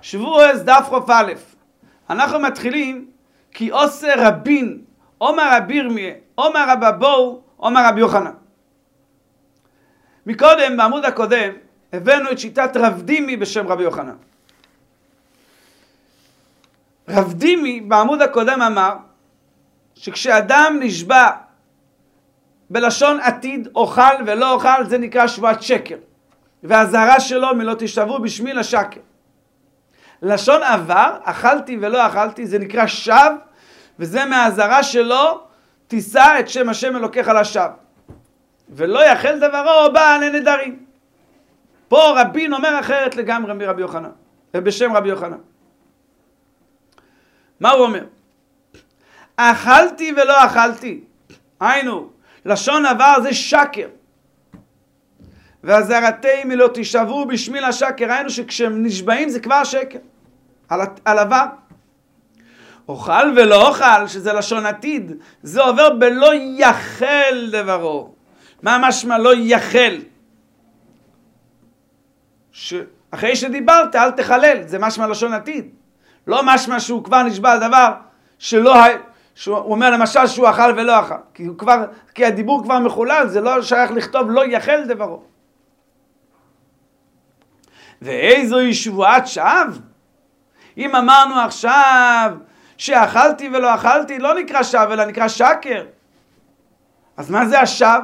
שבועס דף ח' אנחנו מתחילים כי עושה רבין, אומר רבי ירמיה, אומר רב אבוהו, אומר רבי יוחנן. מקודם, בעמוד הקודם, הבאנו את שיטת רב דימי בשם רבי יוחנן. רב דימי בעמוד הקודם אמר שכשאדם נשבע בלשון עתיד אוכל ולא אוכל, זה נקרא שבועת שקר, והזהרה שלו מלא תשתבו בשמי לשקר. לשון עבר, אכלתי ולא אכלתי, זה נקרא שב, וזה מהזהרה שלו תישא את שם השם אלוקיך לשב, ולא יחל דברו בא לנדרים. פה רבין אומר אחרת לגמרי מרבי יוחנן, ובשם רבי יוחנן. מה הוא אומר? אכלתי ולא אכלתי, היינו, לשון עבר זה שקר, והזהרתי מלא תשבו בשמי לשקר, היינו שכשהם נשבעים זה כבר שקר, על עבר. אוכל ולא אוכל, שזה לשון עתיד, זה עובר בלא יחל דברו. מה משמע לא יחל? אחרי שדיברת אל תחלל, זה משמע לשון עתיד. לא משמע שהוא כבר נשבע על דבר שלא, שהוא אומר למשל שהוא אכל ולא אכל, כי הדיבור כבר מחולל, זה לא שייך לכתוב לא יחל דברו. ואיזוהי שבועת שווא? אם אמרנו עכשיו שאכלתי ולא אכלתי, לא נקרא שווא אלא נקרא שקר. אז מה זה השווא?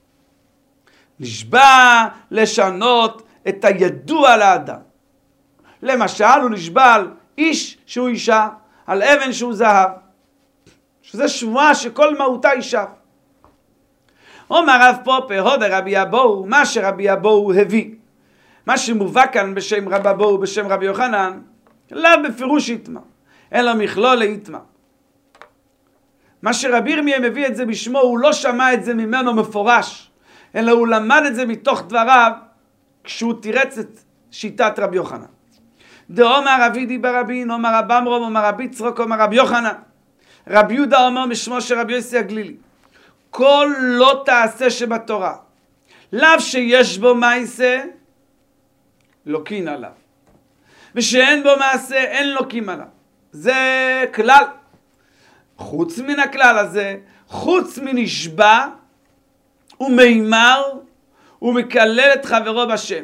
נשבע לשנות את הידוע לאדם. למשל הוא נשבע על איש שהוא אישה, על אבן שהוא זהב, שזה שבועה שכל מהותה היא שווא. אומר רב פופר הודה רבי אבוהו, מה שרבי אבוהו הביא, מה שמובא כאן בשם רב אבוהו בשם רבי יוחנן, לא בפירוש יתמה, אלא מכלול ליתמה. מה שרבי ירמיה מביא את זה בשמו, הוא לא שמע את זה ממנו מפורש, אלא הוא למד את זה מתוך דבריו, כשהוא תירץ את שיטת רבי יוחנן. דאמר רבי די ברבין, אומר רב עמרם, אומר רבי יצחק, אומר רבי יוחנן. רבי יהודה אומר משמו של רבי יוסי הגלילי, כל לא תעשה שבתורה, לאו שיש בו מעשה, לוקין עליו. ושאין בו מעשה, אין לוקים עליו. זה כלל. חוץ מן הכלל הזה, חוץ מנשבע, הוא מימר, הוא מקלל את חברו בשם.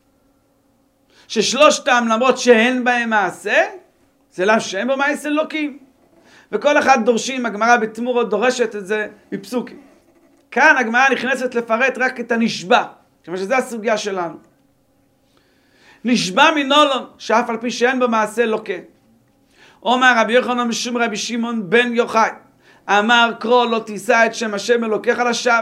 ששלושתם, למרות שאין בהם מעשה, זה לאו שאין בו מעשה לוקים. וכל אחד דורשים, הגמרא בתמורות דורשת את זה בפסוקים. כאן הגמרא נכנסת לפרט רק את הנשבע, כיוון שזו הסוגיה שלנו. נשבע מנולון, שאף על פי שאין בו מעשה לוקה. אומר רבי יוחנן משום רבי שמעון בן יוחאי, אמר קרוא לא תישא את שם השם אלוקיך לשווא,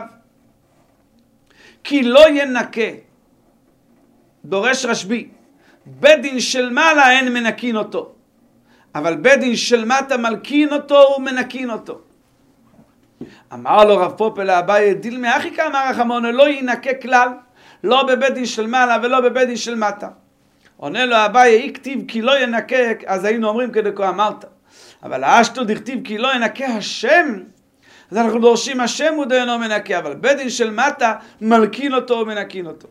כי לא ינקה. דורש רשב"י, בית דין של מעלה אין מנקין אותו, אבל בית דין של מטה מלקין אותו ומנקין אותו. אמר לו רב פופר לאביי, דילמי אחי כאמר רחמונא, לא ינקה כלל, לא בבית דין של מעלה ולא בבית דין של מטה. עונה לו אביי, אי כתיב כי לא ינקה, אז היינו אומרים כדי כה אמרת. אבל האשתו דכתיב כי לא ינקה השם, אז אנחנו דורשים השם הוא דאינו מנקה, אבל בית דין של מטה מלקין אותו ומנקין אותו.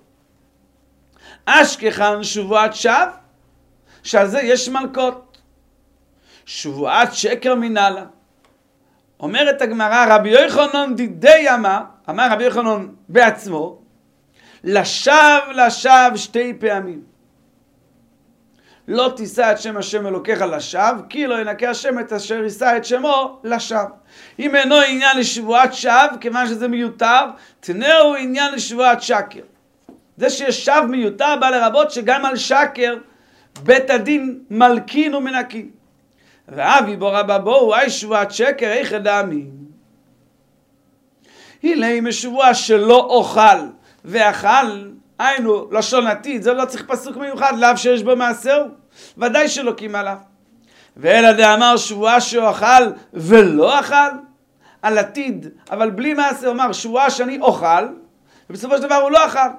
אשכחן שבועת שווא, שעל זה יש מלכות. שבועת שקר מנהלה. אומרת הגמרא, רבי יוחנן דידי אמר רבי יוחנן בעצמו, לשווא שתי פעמים. לא תישא את שם השם אלוקיך לשווא, כי לא ינקה השם את אשר יישא את שמו לשווא. אם אינו עניין לשבועת שווא, כיוון שזה מיותר, תנאו עניין לשבועת שקר. זה שיש שווא מיותר בא לרבות שגם על שקר בית הדין מלקין ומנקין. ואבי בו רב אבוהו, אי שבועת שקר, איך דאמין. הנה משבוע שלא אוכל ואכל, היינו לשון עתיד, זה לא צריך פסוק מיוחד, לאו שיש בו מעשהו, ודאי שלוקים עליו. ואלא דאמר שבועה שאוכל ולא אכל, על עתיד, אבל בלי מעשה, הוא אמר שבועה שאני אוכל, ובסופו של דבר הוא לא אכל.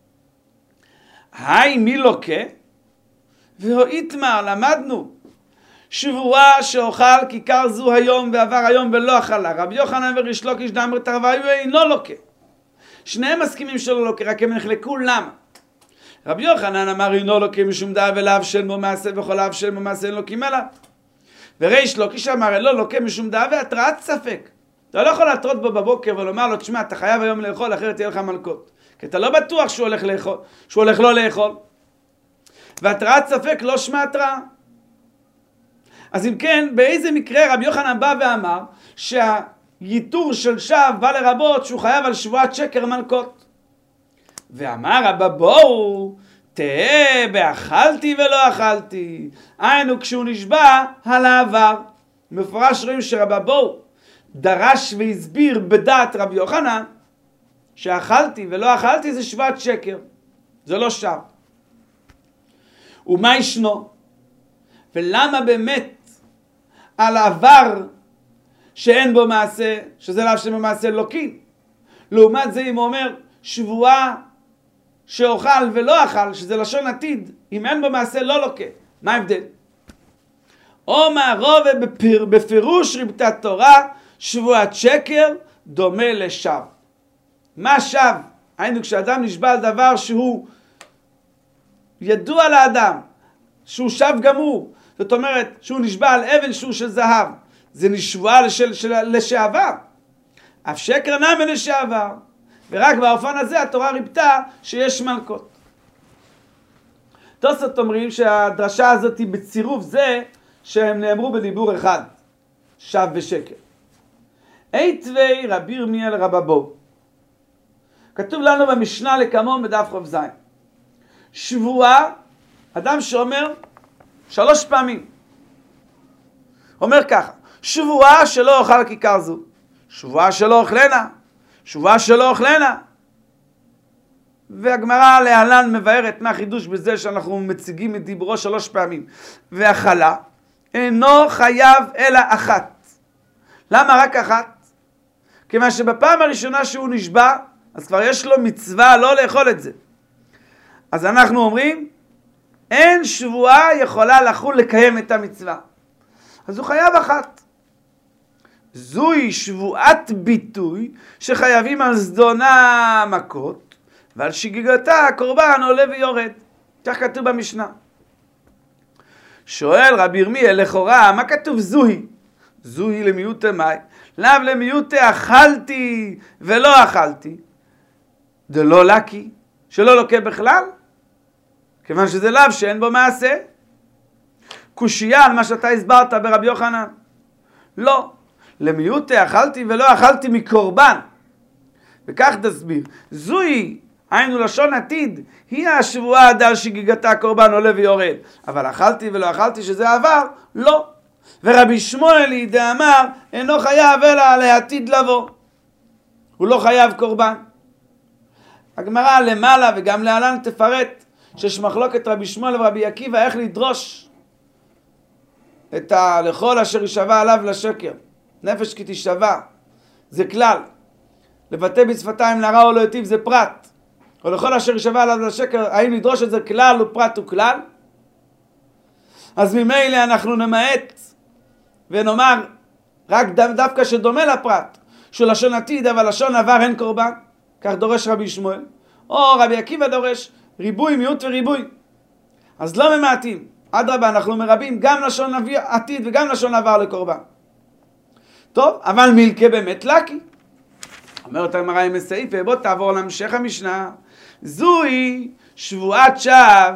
היי מי לוקה? והאיתמר, למדנו, שבועה שאוכל כיכר זו היום ועבר היום ולא אכלה. רבי יוחנן וריש לוקיש דאמר תרוויו אינו לוקה. שניהם מסכימים שלא לוקה, רק הם נחלקו למה. רבי יוחנן אמר אינו לוקה משום דאב ולאו של מו מעשה וכל לאו של מו מעשה אין לוקים עליו. וריש לוקיש אמר אינו לוקה משום דאב והתראת ספק. אתה לא יכול להתרות בו בבוקר ולומר לו, תשמע, אתה חייב היום לאכול, אחרת תהיה לך מלקות. כי אתה לא בטוח שהוא הולך לאכול, שהוא הולך לא לאכול. והתראת ספק לא שמה התראה. אז אם כן, באיזה מקרה רבי יוחנן בא ואמר שהייתור של שווא בא לרבות שהוא חייב על שבועת שקר מלקות. ואמר רבא בואו, תהה באכלתי ולא אכלתי. היינו כשהוא נשבע על העבר. מפורש רואים שרבא בואו דרש והסביר בדעת רבי יוחנן שאכלתי ולא אכלתי זה שבועת שקר. זה לא שווא. ומה ישנו? ולמה באמת על העבר שאין בו מעשה, שזה לאו שבו מעשה לוקים? לעומת זה אם הוא אומר שבועה שאוכל ולא אכל, שזה לשון עתיד, אם אין בו מעשה לא לוקה. מה ההבדל? אומר רובה בפירוש ריבתת תורה, שבועת שקר דומה לשווא. מה שווא? היינו כשאדם נשבע על דבר שהוא ידוע לאדם, שהוא שווא גמור. זאת אומרת, שהוא נשבע על אבן שהוא של זהב. זה נשבע לשעבר. אף שקר נמי לשעבר. ורק באופן הזה התורה ריבתה שיש מלקות. תוספות אומרים שהדרשה הזאת היא בצירוף זה שהם נאמרו בדיבור אחד. שווא ושקר. היתווי רבי ירמיאל רבא בואו. כתוב לנו במשנה לקמום בדף ח"ז. שבועה, אדם שאומר 3 פעמים. אומר ככה, שבועה שלא אוכל כיכר זו, שבועה שלא אוכלנה, שבועה שלא אוכלנה. והגמרא להלן מבארת מה החידוש בזה שאנחנו מציגים את דיברו 3 פעמים. ואכלה אינו חייב אלא אחת. למה רק אחת? כיוון שבפעם הראשונה שהוא נשבע, אז כבר יש לו מצווה לא לאכול את זה. אז אנחנו אומרים, אין שבועה יכולה לחול לקיים את המצווה. אז הוא חייב אחת. זוהי שבועת ביטוי שחייבים על זדונה מכות, ועל שגיגתה הקורבן עולה ויורד. כך כתוב במשנה. שואל רבי ירמיאל לכאורה, מה כתוב זוהי? זוהי למיעוטי מאי, לאו למיעוטי אכלתי ולא אכלתי. דלא לקי, שלא לוקה בכלל, כיוון שזה לאו שאין בו מעשה. קושייה על מה שאתה הסברת ברבי יוחנן. לא, למיעוטי אכלתי ולא אכלתי מקורבן. וכך תסביר, זוהי, היינו לשון עתיד, היא השבועה עד על שגיגתה הקורבן עולה ויורד. אבל אכלתי ולא אכלתי שזה עבר, לא. ורבי שמואל דאמר, אינו חייב אלא לעתיד לבוא. הוא לא חייב קורבן. הגמרא למעלה וגם להלן תפרט שיש מחלוקת רבי שמואל ורבי עקיבא איך לדרוש את לכל אשר ישבע עליו לשקר. נפש כי תשבע, זה כלל. לבטא בשפתיים לרע או לא יטיב זה פרט. או לכל אשר ישבע עליו לשקר, האם לדרוש את זה כלל ופרט וכלל? אז ממילא אנחנו נמעט ונאמר רק דווקא שדומה לפרט, שהוא לשון עתיד אבל לשון עבר אין קורבן. כך דורש רבי שמואל. או רבי עקיבא דורש ריבוי, מיעוט וריבוי. אז לא ממעטים. אדרבה, אנחנו מרבים גם לשון עתיד וגם לשון עבר לקורבן. טוב, אבל מילכה באמת לקי. אומרת הגמרא עם הסעיף, ובוא תעבור להמשך המשנה. זוהי שבועת שווא.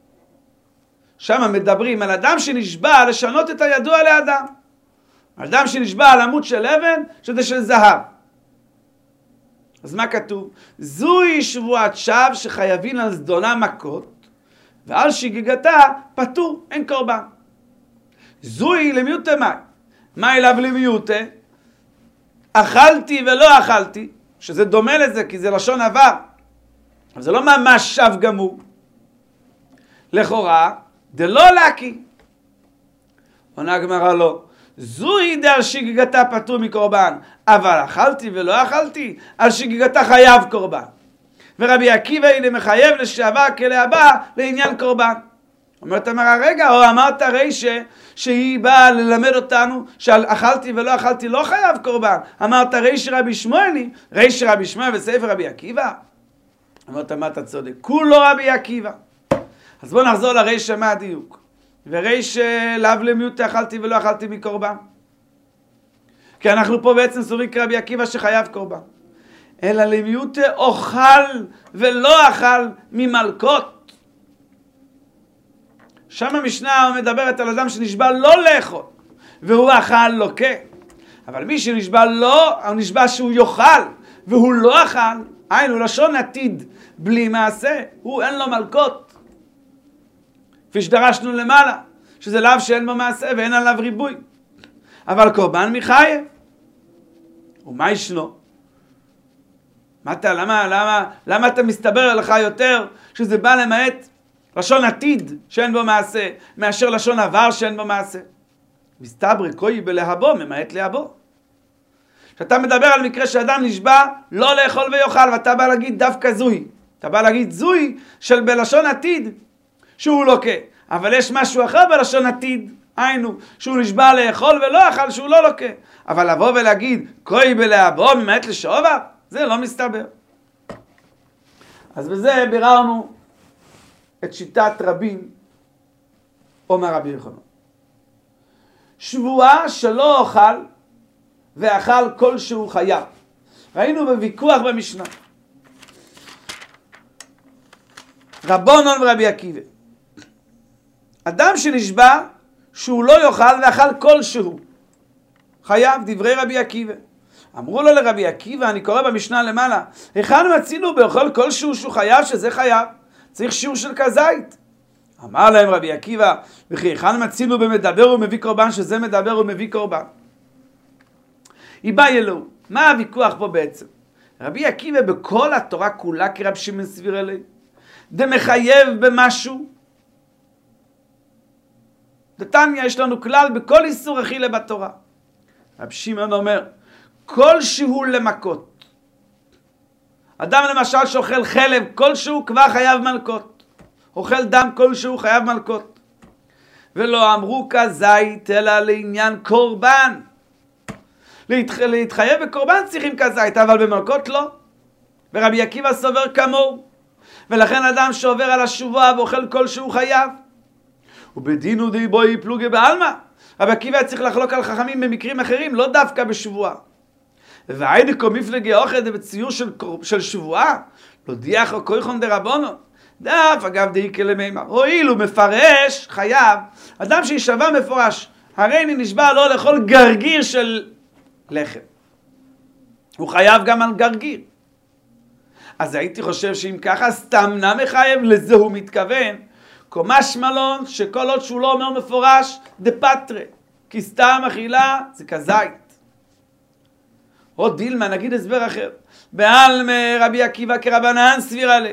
שם מדברים על אדם שנשבע לשנות את הידוע לאדם. אדם שנשבע על עמוד של אבן, שזה של זהב. אז מה כתוב? זוהי שבועת שווא שחייבים על זדונה מכות, ועל שגיגתה פטור, אין קורבן. זוהי למיעוטי מאי. מה אליו למיעוטי? אכלתי ולא אכלתי, שזה דומה לזה כי זה לשון עבר. אבל זה לא ממש שווא גמור. לכאורה, דלא לקי. עונה הגמרא לא. זוהי דעל שגיגתה פטור מקורבן, אבל אכלתי ולא אכלתי, על שגיגתה חייב קורבן. ורבי עקיבא הנה מחייב לשעבר כלהבא לעניין קורבן. אומרת אמרה, רגע, או אמרת רישה שהיא באה ללמד אותנו שעל אכלתי ולא אכלתי לא חייב קורבן. אמרת רישה רבי שמואלי, רישה רבי שמואל וספר רבי עקיבא. אמרת מה אתה צודק? כולו רבי עקיבא. אז בואו נחזור לריש מה הדיוק. וריש לאו למיעוט אכלתי ולא אכלתי מקורבן. כי אנחנו פה בעצם סוברים כרבי עקיבא שחייב קורבן. אלא למיעוט אוכל ולא אכל ממלכות. שם המשנה מדברת על אדם שנשבע לא לאכול, והוא אכל לוקה. אבל מי שנשבע לא, הוא נשבע שהוא יאכל, והוא לא אכל, היינו לשון עתיד בלי מעשה, הוא אין לו מלכות. כפי שדרשנו למעלה, שזה לאו שאין בו מעשה ואין עליו ריבוי. אבל קורבן מחייב. ומה ישנו? למה אתה מסתבר לך יותר שזה בא למעט לשון עתיד שאין בו מעשה, מאשר לשון עבר שאין בו מעשה? מסתבר קוי בלהבו, ממעט להבו. כשאתה מדבר על מקרה שאדם נשבע לא לאכול ויאכל, ואתה בא להגיד דווקא זוי. אתה בא להגיד זוי של בלשון עתיד שהוא לוקה. אבל יש משהו אחר בלשון עתיד, היינו, שהוא נשבע לאכול ולא אכל, שהוא לא לוקה. אבל לבוא ולהגיד קוי בלהבו, ממעט לשעובר, זה לא מסתבר. אז בזה ביררנו את שיטת רבים, אומר רבי יוחנן. שבועה שלא אוכל ואכל כלשהו חייב. ראינו בוויכוח במשנה. רבונון ורבי עקיבא. אדם שנשבע שהוא לא יאכל ואכל כלשהו חייב, דברי רבי עקיבא. אמרו לו לרבי עקיבא, אני קורא במשנה למעלה, היכן מצינו באוכל כלשהו שהוא חייב, שזה חייב? צריך שיעור של כזית. אמר להם רבי עקיבא, וכי היכן מצינו במדבר ומביא קורבן, שזה מדבר ומביא קורבן? איבאי אלוהו. מה הוויכוח פה בעצם? רבי עקיבא בכל התורה כולה כרב שמעון סביר אלי, דמחייב במשהו. דתניא יש לנו כלל בכל איסור אכילה בתורה. רב שמעון אומר, כלשהו למכות. אדם למשל שאוכל חלב כלשהו כבר חייב מלכות. אוכל דם כלשהו חייב מלכות. ולא אמרו כזית אלא לעניין קורבן. להתחייב בקורבן צריכים כזית, אבל במלכות לא. ורבי עקיבא סובר כמוהו. ולכן אדם שעובר על השבועה ואוכל כלשהו חייב. ובדינו די בוי פלוגי בעלמא. רבי עקיבא צריך לחלוק על חכמים במקרים אחרים, לא דווקא בשבועה. והיידקו מפלגי אוכל בציור של שבועה, לא דיח או כויכון דרבונו. דף, אגב דאיקה למימר. הואיל הוא מפרש, חייב, אדם שישבע מפורש, הרי אני נשבע לא לאכול גרגיר של לחם. הוא חייב גם על גרגיר. אז הייתי חושב שאם ככה סתם נע מחייב, לזה הוא מתכוון. קומש מלון, שכל עוד שהוא לא אומר מפורש, דפטרה. כי סתם אכילה זה כזית. או דילמה, נגיד הסבר אחר. בעלמא רבי עקיבא כרבנן סביר עלי.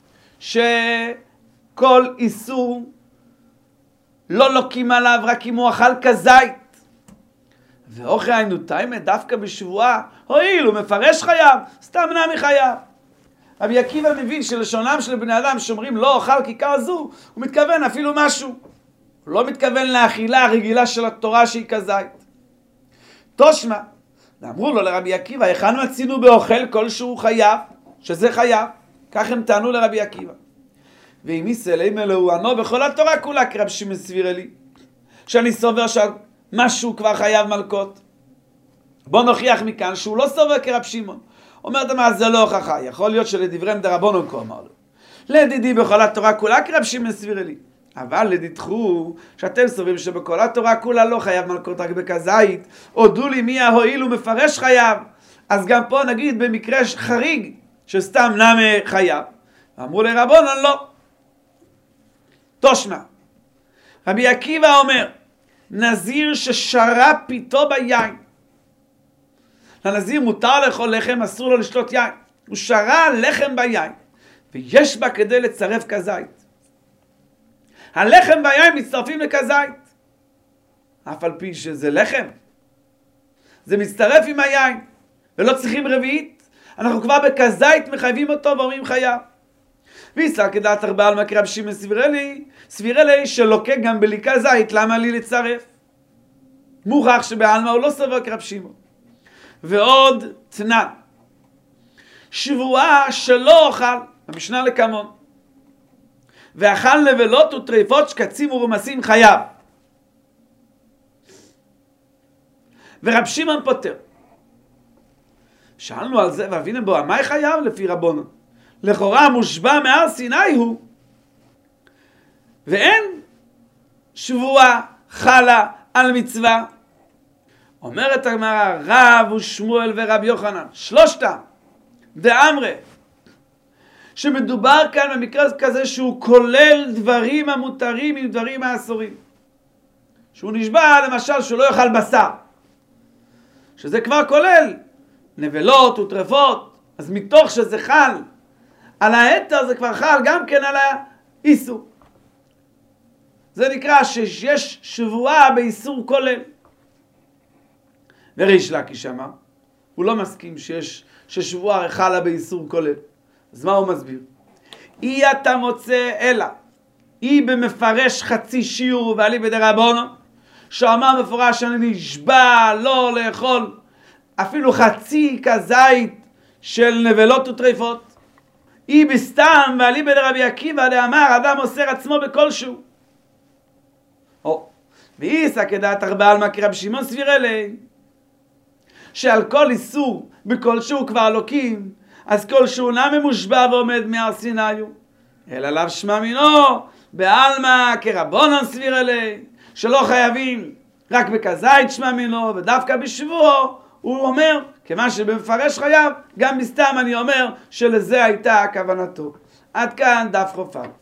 שכל איסור לא לוקים עליו רק אם הוא אכל כזית. ואוכי היינו תיימה דווקא בשבועה, הואיל הוא מפרש חייב, סתם נע מחייב. רבי עקיבא מבין שלשונם של בני אדם שאומרים לא אוכל כיכר זו, הוא מתכוון אפילו משהו. הוא לא מתכוון לאכילה הרגילה של התורה שהיא כזית. תושמע, אמרו לו לרבי עקיבא, היכן מצינו באוכל כלשהו חייב, שזה חייב, כך הם טענו לרבי עקיבא. ואם יסלם אלוהו ענו בכל התורה כולה כרב שמעון סביר אלי, שאני סובר שמשהו כבר חייב מלכות. בוא נוכיח מכאן שהוא לא סובר כרב שמעון. אומרת מה זה לא הוכחה, יכול להיות שלדבריהם דרבנן כה אמר לו. לדידי בכל התורה כולה כרב שמעון סביר אלי. אבל לדידכו שאתם סוברים שבכל התורה כולה לא חייב מלכות רק בכזית, הודו לי מי ההועיל ומפרש חייב. אז גם פה נגיד במקרה חריג שסתם נמה חייב. אמרו לרבנן לא. תושמע, רבי עקיבא אומר, נזיר ששרה פיתו ביין. לנזיר מותר לאכול לחם, אסור לו לשתות יין. הוא שרה לחם ביין, ויש בה כדי לצרף כזית. הלחם והיין מצטרפים לכזית. אף על פי שזה לחם, זה מצטרף עם היין, ולא צריכים רביעית. אנחנו כבר בכזית מחייבים אותו ואומרים חייב. ויסר כדעת בעלמא כרב שמעון סביר אלי שלוקה גם בלי כזית, למה לי לצרף? מוכח שבעלמא הוא לא סובר כרב שמעון. ועוד תנא, שבועה שלא אוכל המשנה לקמון. ואכל נבלות וטרפות שקצים ורמסים חייב. ורב שמעון פוטר. שאלנו על זה, ואבינו בו, מה חייב לפי רבנו? לכאורה מושבע מהר סיני הוא, ואין שבועה חלה על מצווה. אומרת הגמרא, רב ושמואל ורב יוחנן, שלושתם דאמרי, שמדובר כאן במקרה כזה שהוא כולל דברים המותרים עם דברים האסורים. שהוא נשבע למשל שהוא לא יאכל בשר, שזה כבר כולל נבלות וטרפות, אז מתוך שזה חל על ההתר זה כבר חל גם כן על האיסור. זה נקרא שיש שבועה באיסור כולל. וריש לקיש אמר, הוא לא מסכים ששבועה חלה באיסור כולל. אז מה הוא מסביר? אי אתה מוצא אלא, אי במפרש חצי שיעור ועלי בדרבנו, שאמר מפורש שאני נשבע לא לאכול אפילו חצי כזית של נבלות וטרפות. אי בסתם ועלי בדרבי עקיבא דאמר אדם מוסר עצמו בכלשהו. ואיסא כדעת ארבעה עלמא כרבי שמעון סביר אלי, שעל כל איסור בכלשהו כבר לוקים, אז כלשהו נמי מושבע ועומד מהר סיני, אלא לאו שמע מינו בעלמא כרבנן סביר אלי, שלא חייבים רק בכזית שמע מינו, ודווקא בשבועו הוא אומר, כיוון שבמפרש חייב, גם בסתם אני אומר שלזה הייתה כוונתו. עד כאן דף חופר.